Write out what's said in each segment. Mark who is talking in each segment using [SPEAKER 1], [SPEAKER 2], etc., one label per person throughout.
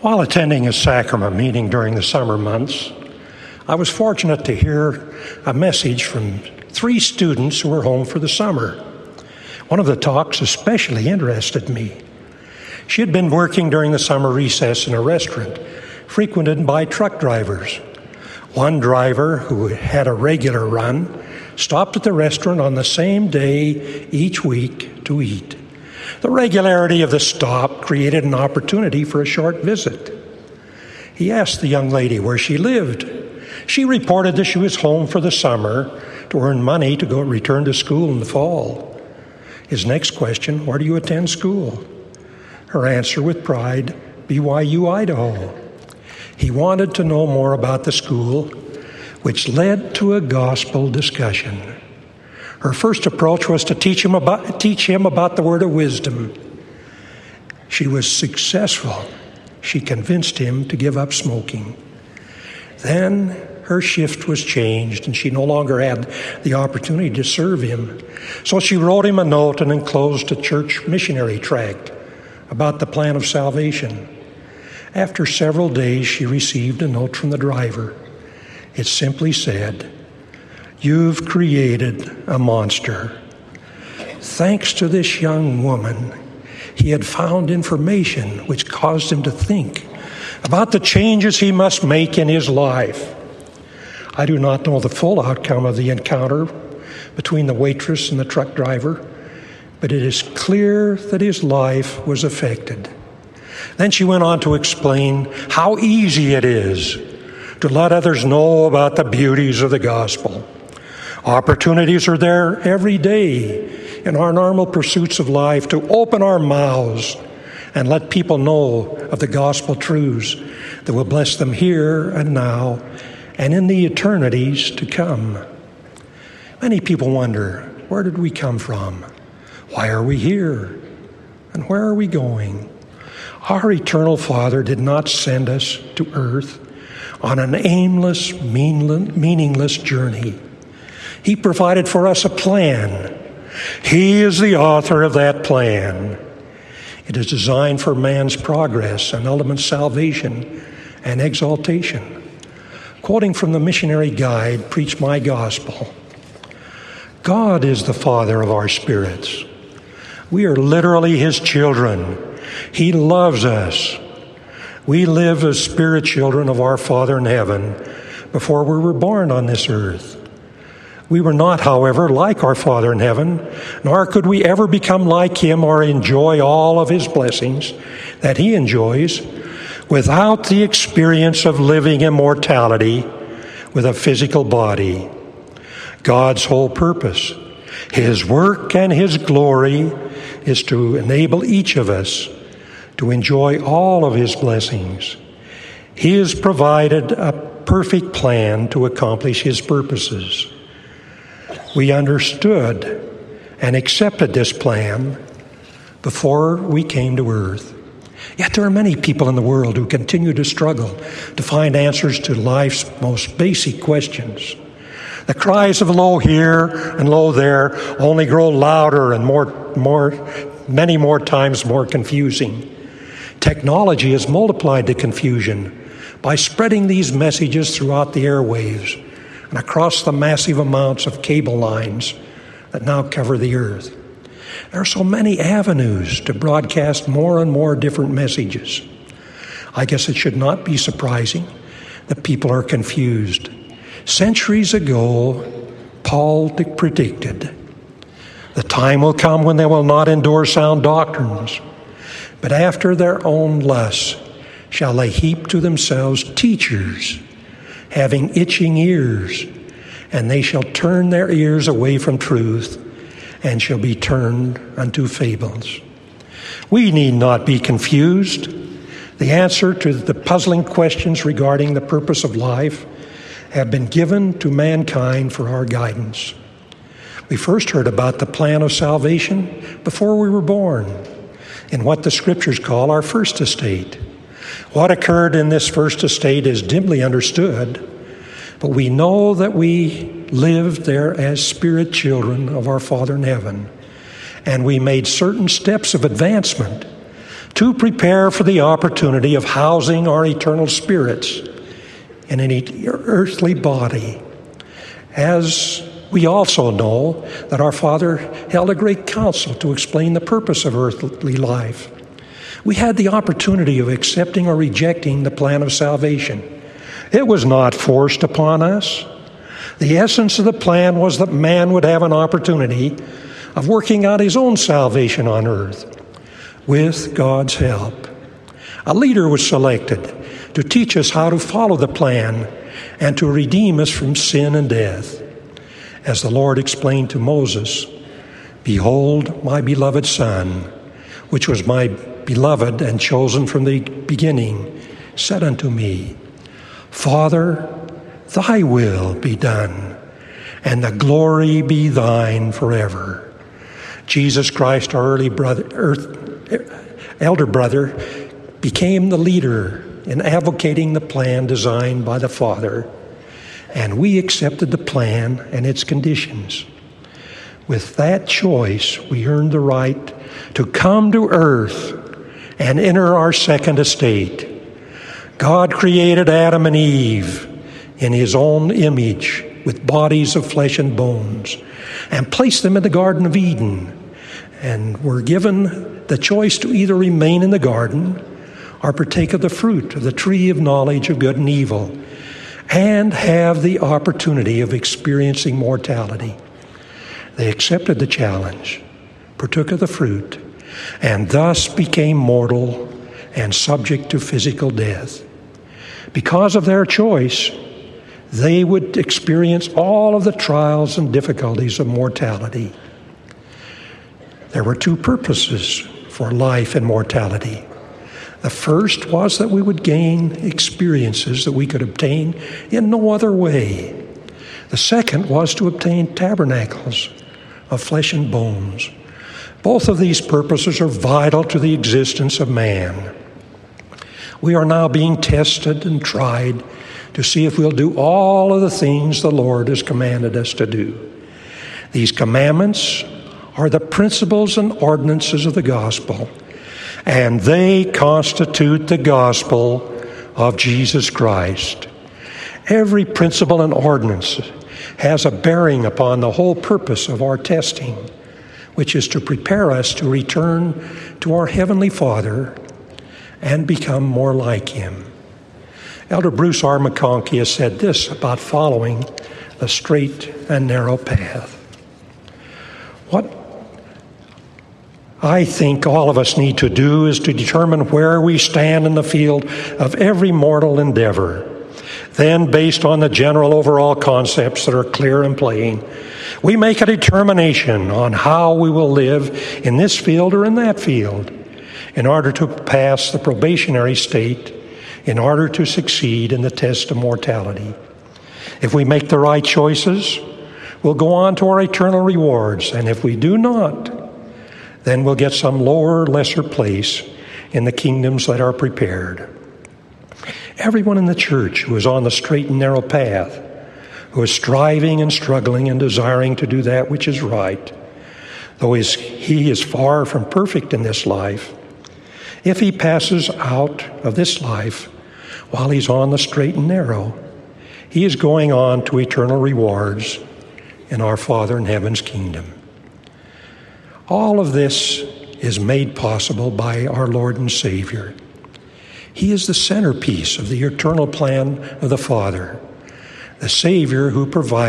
[SPEAKER 1] While attending a sacrament meeting during the summer months, I was fortunate to hear a message from 3 students who were home for the summer. One of the talks especially interested me. She had been working during the summer recess in a restaurant frequented by truck drivers. One driver, who had a regular run, stopped at the restaurant on the same day each week to eat. The regularity of the stop created an opportunity for a short visit. He asked the young lady where she lived. She reported that she was home for the summer to earn money to return to school in the fall. His next question, where do you attend school? Her answer with pride, BYU, Idaho. He wanted to know more about the school, which led to a gospel discussion. Her first approach was to teach him about the word of wisdom. She was successful. She convinced him to give up smoking. Then her shift was changed, and she no longer had the opportunity to serve him. So she wrote him a note and enclosed a church missionary tract about the plan of salvation. After several days, she received a note from the driver. It simply said, "You've created a monster." Thanks to this young woman, he had found information which caused him to think about the changes he must make in his life. I do not know the full outcome of the encounter between the waitress and the truck driver, but it is clear that his life was affected. Then she went on to explain how easy it is to let others know about the beauties of the gospel. Opportunities are there every day in our normal pursuits of life to open our mouths and let people know of the gospel truths that will bless them here and now and in the eternities to come. Many people wonder, where did we come from? Why are we here? And where are we going? Our eternal Father did not send us to earth on an aimless, meaningless journey. He provided for us a plan. He is the author of that plan. It is designed for man's progress and ultimate salvation and exaltation. Quoting from the missionary guide, Preach My Gospel, God is the Father of our spirits. We are literally His children. He loves us. We live as spirit children of our Father in heaven before we were born on this earth. We were not, however, like our Father in heaven, nor could we ever become like Him or enjoy all of His blessings that He enjoys without the experience of living immortality with a physical body. God's whole purpose, His work and His glory is to enable each of us to enjoy all of His blessings. He has provided a perfect plan to accomplish His purposes. We understood and accepted this plan before we came to earth. Yet there are many people in the world who continue to struggle to find answers to life's most basic questions. The cries of lo here and lo there only grow louder and many more times more confusing. Technology has multiplied the confusion by spreading these messages throughout the airwaves and across the massive amounts of cable lines that now cover the earth. There are so many avenues to broadcast more and more different messages. I guess it should not be surprising that people are confused. Centuries ago, Paul predicted, the time will come when they will not endure sound doctrines, but after their own lusts shall they heap to themselves teachers, having itching ears, and they shall turn their ears away from truth, and shall be turned unto fables. We need not be confused. The answer to the puzzling questions regarding the purpose of life have been given to mankind for our guidance. We first heard about the plan of salvation before we were born, in what the Scriptures call our first estate. What occurred in this first estate is dimly understood, but we know that we lived there as spirit children of our Father in heaven, and we made certain steps of advancement to prepare for the opportunity of housing our eternal spirits in an earthly body. As we also know that our Father held a great council to explain the purpose of earthly life. We had the opportunity of accepting or rejecting the plan of salvation. It was not forced upon us. The essence of the plan was that man would have an opportunity of working out his own salvation on earth with God's help. A leader was selected to teach us how to follow the plan and to redeem us from sin and death. As the Lord explained to Moses, "Behold, my beloved Son, which was my beloved and chosen from the beginning, said unto me, Father, thy will be done, and the glory be thine forever." Jesus Christ, our elder brother, became the leader in advocating the plan designed by the Father, and we accepted the plan and its conditions. With that choice, we earned the right to come to earth and enter our second estate. God created Adam and Eve in his own image with bodies of flesh and bones and placed them in the Garden of Eden, and were given the choice to either remain in the garden or partake of the fruit of the tree of knowledge of good and evil and have the opportunity of experiencing mortality. They accepted the challenge, partook of the fruit, and thus became mortal and subject to physical death. Because of their choice, they would experience all of the trials and difficulties of mortality. There were two purposes for life and mortality. The first was that we would gain experiences that we could obtain in no other way. The second was to obtain tabernacles of flesh and bones. Both of these purposes are vital to the existence of man. We are now being tested and tried to see if we'll do all of the things the Lord has commanded us to do. These commandments are the principles and ordinances of the gospel, and they constitute the gospel of Jesus Christ. Every principle and ordinance has a bearing upon the whole purpose of our testing, which is to prepare us to return to our Heavenly Father and become more like Him. Elder Bruce R. McConkie has said this about following the straight and narrow path. What I think all of us need to do is to determine where we stand in the field of every mortal endeavor. Then, based on the general overall concepts that are clear and plain, we make a determination on how we will live in this field or in that field in order to pass the probationary state, in order to succeed in the test of mortality. If we make the right choices, we'll go on to our eternal rewards, and if we do not, then we'll get some lower, lesser place in the kingdoms that are prepared. Everyone in the church who is on the straight and narrow path, who is striving and struggling and desiring to do that which is right, though he is far from perfect in this life, if he passes out of this life while he's on the straight and narrow, he is going on to eternal rewards in our Father in heaven's kingdom. All of this is made possible by our Lord and Savior. He is the centerpiece of the eternal plan of the Father, the Savior who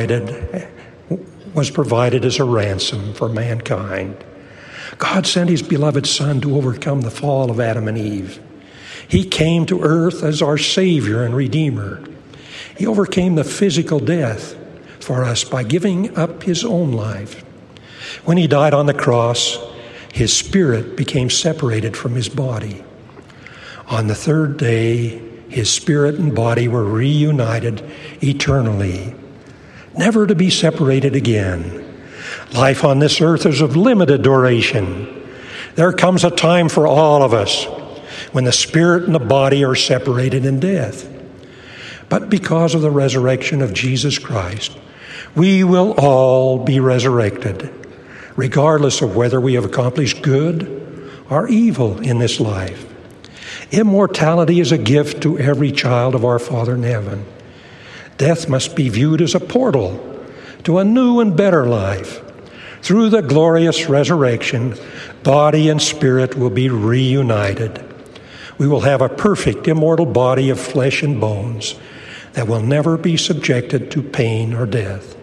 [SPEAKER 1] was provided as a ransom for mankind. God sent His beloved Son to overcome the fall of Adam and Eve. He came to earth as our Savior and Redeemer. He overcame the physical death for us by giving up His own life. When He died on the cross, His spirit became separated from His body. On the third day, His spirit and body were reunited eternally, never to be separated again. Life on this earth is of limited duration. There comes a time for all of us when the spirit and the body are separated in death. But because of the resurrection of Jesus Christ, we will all be resurrected, regardless of whether we have accomplished good are evil in this life. Immortality is a gift to every child of our Father in heaven. Death must be viewed as a portal to a new and better life. Through the glorious resurrection, body and spirit will be reunited. We will have a perfect, immortal body of flesh and bones that will never be subjected to pain or death.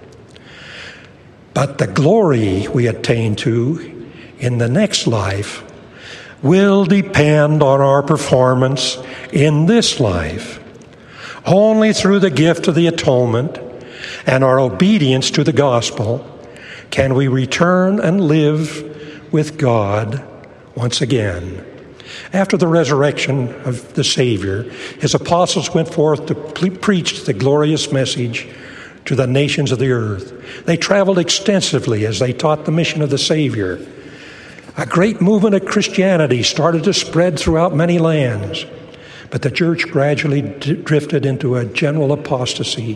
[SPEAKER 1] But the glory we attain to in the next life will depend on our performance in this life. Only through the gift of the atonement and our obedience to the gospel can we return and live with God once again. After the resurrection of the Savior, his apostles went forth to preach the glorious message to the nations of the earth. They traveled extensively as they taught the mission of the Savior. A great movement of Christianity started to spread throughout many lands, but the church gradually drifted into a general apostasy,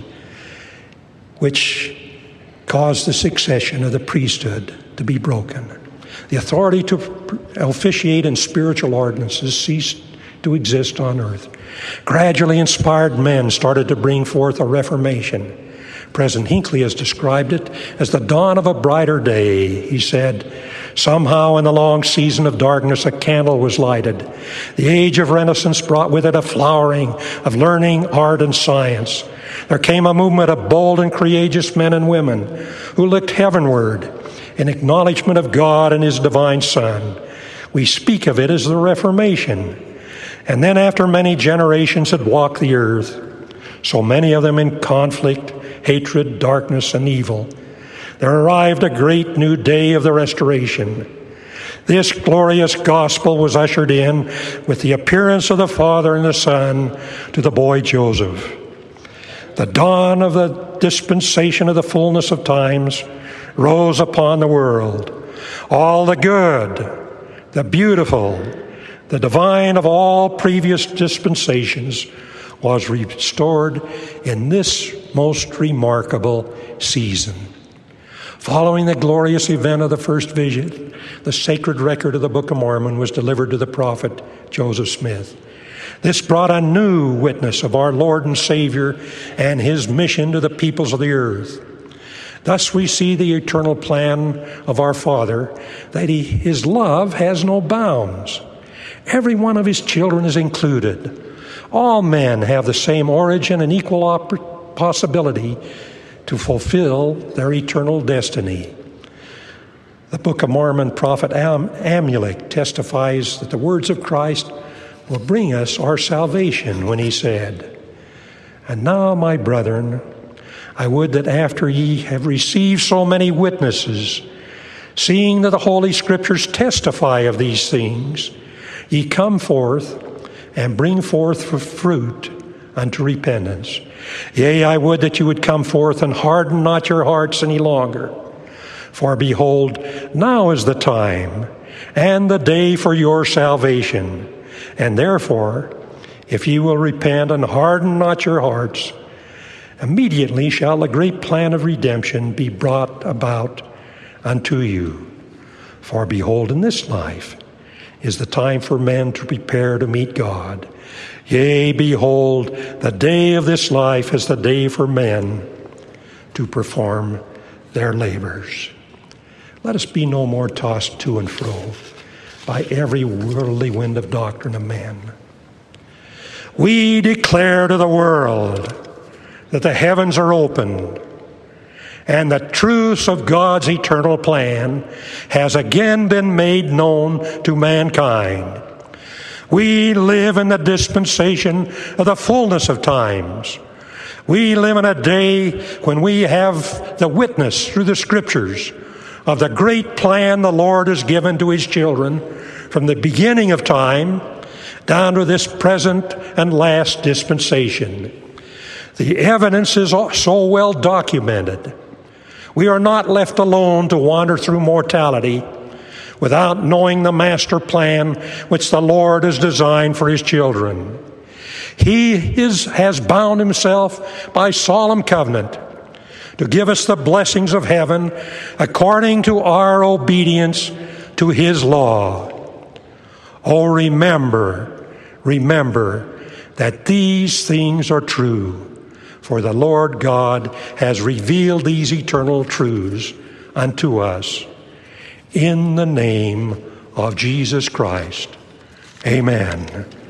[SPEAKER 1] which caused the succession of the priesthood to be broken. The authority to officiate in spiritual ordinances ceased to exist on earth. Gradually, inspired men started to bring forth a reformation. President Hinckley has described it as the dawn of a brighter day. He said, "Somehow in the long season of darkness a candle was lighted. The age of Renaissance brought with it a flowering of learning, art, and science. There came a movement of bold and courageous men and women who looked heavenward in acknowledgement of God and His divine Son. We speak of it as the Reformation. And then after many generations had walked the earth, so many of them in conflict, hatred, darkness, and evil, there arrived a great new day of the restoration. This glorious gospel was ushered in with the appearance of the Father and the Son to the boy Joseph. The dawn of the dispensation of the fullness of times rose upon the world. All the good, the beautiful, the divine of all previous dispensations was restored in this most remarkable season. Following the glorious event of the first vision, the sacred record of the Book of Mormon was delivered to the prophet Joseph Smith. This brought a new witness of our Lord and Savior and His mission to the peoples of the earth. Thus we see the eternal plan of our Father, that His love has no bounds. Every one of His children is included. All men have the same origin and equal possibility to fulfill their eternal destiny. The Book of Mormon prophet Amulek testifies that the words of Christ will bring us our salvation when he said, "And now, my brethren, I would that after ye have received so many witnesses, seeing that the Holy Scriptures testify of these things, ye come forth and bring forth fruit unto repentance. Yea, I would that you would come forth and harden not your hearts any longer. For behold, now is the time and the day for your salvation. And therefore, if ye will repent and harden not your hearts, immediately shall the great plan of redemption be brought about unto you. For behold, in this life is the time for men to prepare to meet God. Yea, behold, the day of this life is the day for men to perform their labors." Let us be no more tossed to and fro by every worldly wind of doctrine of man. We declare to the world that the heavens are opened and the truths of God's eternal plan has again been made known to mankind. We live in the dispensation of the fullness of times. We live in a day when we have the witness through the Scriptures of the great plan the Lord has given to His children from the beginning of time down to this present and last dispensation. The evidence is so well documented. We are not left alone to wander through mortality without knowing the master plan which the Lord has designed for His children. He has bound Himself by solemn covenant to give us the blessings of heaven according to our obedience to His law. Oh, remember that these things are true, for the Lord God has revealed these eternal truths unto us. In the name of Jesus Christ. Amen.